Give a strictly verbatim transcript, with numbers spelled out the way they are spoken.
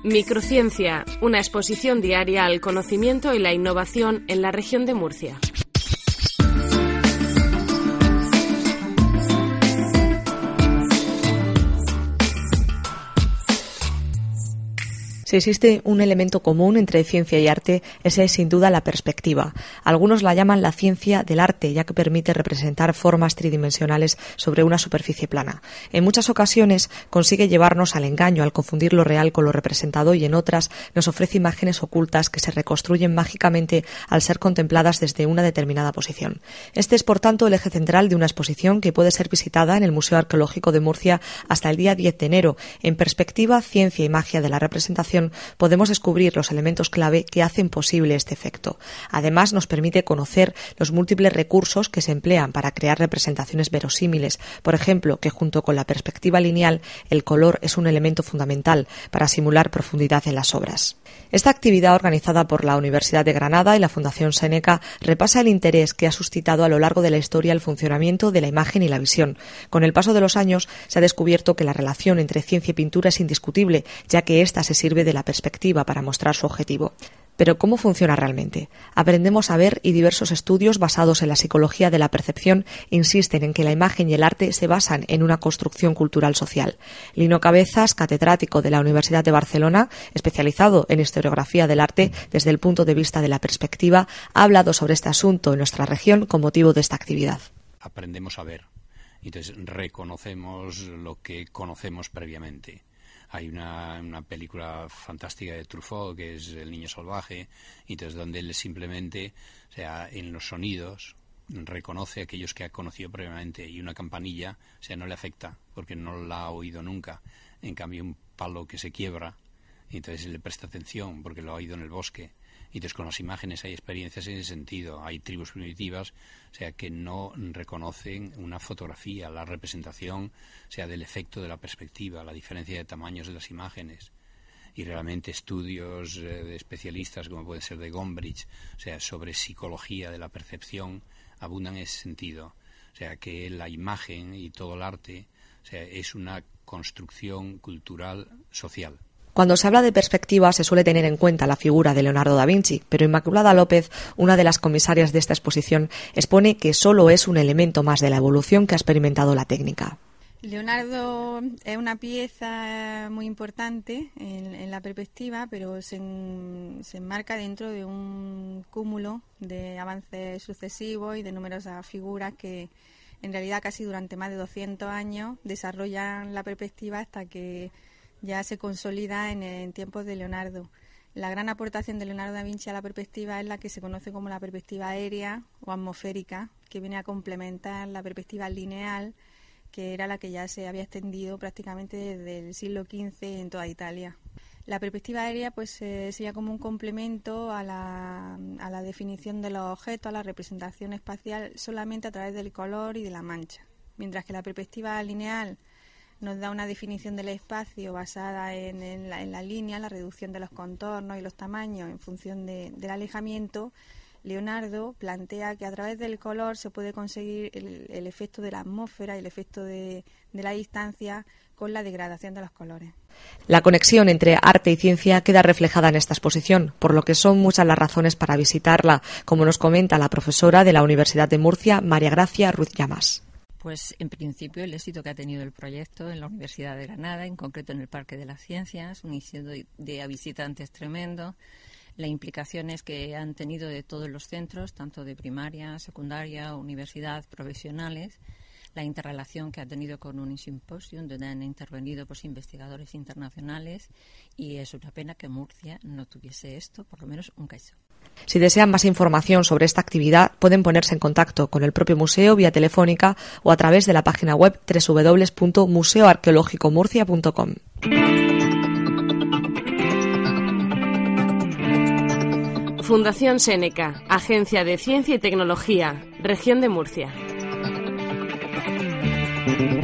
Microciencia, una exposición diaria al conocimiento y la innovación en la región de Murcia. Si existe un elemento común entre ciencia y arte, ese es sin duda la perspectiva. Algunos la llaman la ciencia del arte, ya que permite representar formas tridimensionales sobre una superficie plana. En muchas ocasiones consigue llevarnos al engaño al confundir lo real con lo representado, y en otras nos ofrece imágenes ocultas que se reconstruyen mágicamente al ser contempladas desde una determinada posición. Este es, por tanto, el eje central de una exposición que puede ser visitada en el Museo Arqueológico de Murcia hasta el día diez de enero. En perspectiva, ciencia y magia de la representación, podemos descubrir los elementos clave que hacen posible este efecto. Además, nos permite conocer los múltiples recursos que se emplean para crear representaciones verosímiles. Por ejemplo, que junto con la perspectiva lineal, el color es un elemento fundamental para simular profundidad en las obras. Esta actividad, organizada por la Universidad de Granada y la Fundación Seneca, repasa el interés que ha suscitado a lo largo de la historia el funcionamiento de la imagen y la visión. Con el paso de los años se ha descubierto que la relación entre ciencia y pintura es indiscutible, ya que ésta se sirve de la perspectiva para mostrar su objetivo. Pero ¿cómo funciona realmente? Aprendemos a ver, y diversos estudios basados en la psicología de la percepción insisten en que la imagen y el arte se basan en una construcción cultural social. Lino Cabezas, catedrático de la Universidad de Barcelona, especializado en historiografía del arte desde el punto de vista de la perspectiva, ha hablado sobre este asunto en nuestra región con motivo de esta actividad. Aprendemos a ver, entonces reconocemos lo que conocemos previamente. Hay una, una película fantástica de Truffaut que es El niño salvaje, y entonces donde él simplemente, o sea, en los sonidos reconoce a aquellos que ha conocido previamente, y una campanilla, o sea, no le afecta porque no la ha oído nunca. En cambio, un palo que se quiebra, entonces le presta atención porque lo ha oído en el bosque. Entonces, con las imágenes hay experiencias en ese sentido. Hay tribus primitivas, o sea, que no reconocen una fotografía, la representación, o sea, del efecto de la perspectiva, la diferencia de tamaños de las imágenes. Y realmente estudios eh, de especialistas, como puede ser de Gombrich, o sea, sobre psicología de la percepción, abundan en ese sentido. O sea, que la imagen y todo el arte, o sea, es una construcción cultural social. Cuando se habla de perspectiva se suele tener en cuenta la figura de Leonardo da Vinci, pero Inmaculada López, una de las comisarias de esta exposición, expone que solo es un elemento más de la evolución que ha experimentado la técnica. Leonardo es una pieza muy importante en, en la perspectiva, pero se, en, se enmarca dentro de un cúmulo de avances sucesivos y de numerosas figuras que en realidad casi durante más de doscientos años desarrollan la perspectiva hasta que ya se consolida en, en tiempos de Leonardo. La gran aportación de Leonardo da Vinci a la perspectiva es la que se conoce como la perspectiva aérea o atmosférica, que viene a complementar la perspectiva lineal, que era la que ya se había extendido prácticamente desde el siglo quince en toda Italia. La perspectiva aérea pues eh, sería como un complemento a la, a la definición de los objetos, a la representación espacial solamente a través del color y de la mancha, mientras que la perspectiva lineal nos da una definición del espacio basada en, en, la, en la línea, la reducción de los contornos y los tamaños en función de, del alejamiento. Leonardo plantea que a través del color se puede conseguir el, el efecto de la atmósfera y el efecto de, de la distancia con la degradación de los colores. La conexión entre arte y ciencia queda reflejada en esta exposición, por lo que son muchas las razones para visitarla, como nos comenta la profesora de la Universidad de Murcia, María Gracia Ruiz Llamas. Pues en principio el éxito que ha tenido el proyecto en la Universidad de Granada, en concreto en el Parque de las Ciencias, un éxito de, de visitantes tremendo, las implicaciones que han tenido de todos los centros, tanto de primaria, secundaria, universidad, profesionales, la interrelación que ha tenido con un simposio donde han intervenido pues, investigadores internacionales, y es una pena que Murcia no tuviese esto, por lo menos un caso. Si desean más información sobre esta actividad, pueden ponerse en contacto con el propio museo vía telefónica o a través de la página web doble u doble u doble u punto museo arqueológico murcia punto com. Fundación Seneca, Agencia de Ciencia y Tecnología, Región de Murcia.